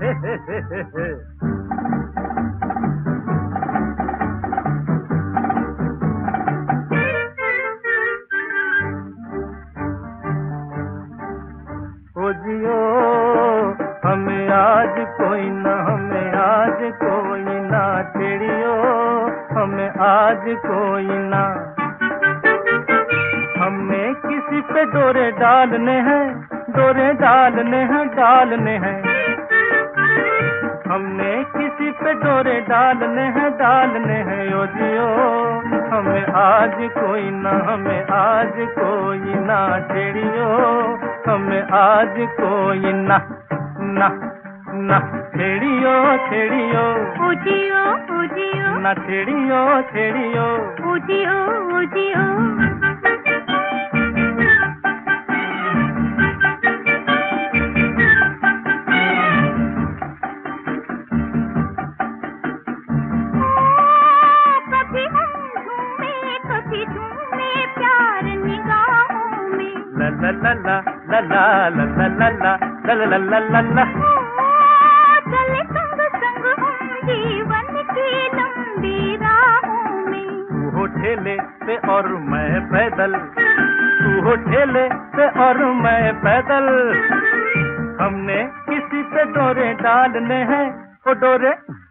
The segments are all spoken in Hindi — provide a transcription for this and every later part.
ओ जियो हमें आज कोई ना, हमें आज कोई ना छेड़ियो, हमें आज कोई ना। हमने किसी पे डोरे डालने हैं, डोरे डालने हैं, डालने हैं। हमने किसी पे डोरे डालने हैं, डालने हैं। ओ जियो हमें आज कोई ना, हमें आज कोई ना छेड़ियो, हमें आज कोई ना, ना ना छेड़ियो, छेड़ियो। ओ जियो, ओ जियो। ना छेड़ियो, छेड़ियो। ओ जियो, ओ जियो। La la la la la la la la la la la la la la। चले संग संग हम जीवन की लंबी राहों में। तू हो ठेले पे और मैं पैदल, तू हो ठेले पे और मैं पैदल। हमने किसी पे डोरे डालने हैं, ओ डोरे।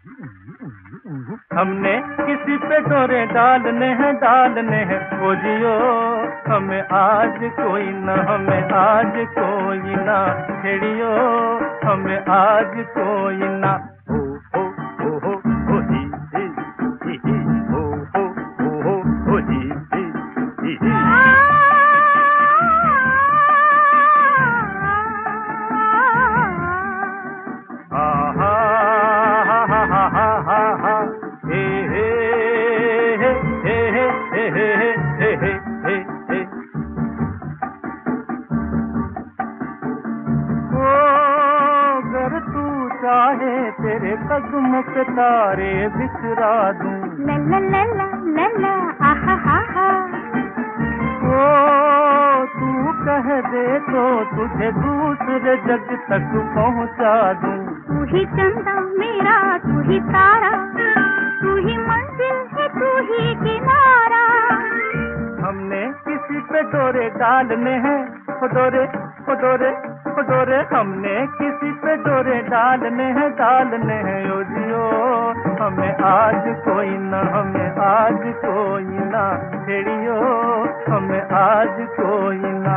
हमने किसी पे डोरे डालने हैं, डालने हैं। ओ जियो हमें आज कोई ना, हमें आज कोई ना छेड़ियो, हमें आज कोई ना। हो हो हो हो ही ही ही हो हो ही ही ही। चाहे तेरे कदमों पे तारे बिखरा दूं। ला ला ला ला ला ला आहा हा हा। ओ तू कह दे तो तुझे दूसरे जग तक पहुंचा दूं। तू ही चंदा मेरा, तू ही तारा, तू ही मंजिल है, तू ही किनारा। हमने किसी पे डोरे डालने हैं, ओ डोरे, ओ डोरे, ओ डोरे। हमने किसी पे डोरे डालने हैं, डालने हैं। ओ जियो हमें आज कोई ना, हमें आज कोई ना छेड़ियो, हमें आज कोई ना।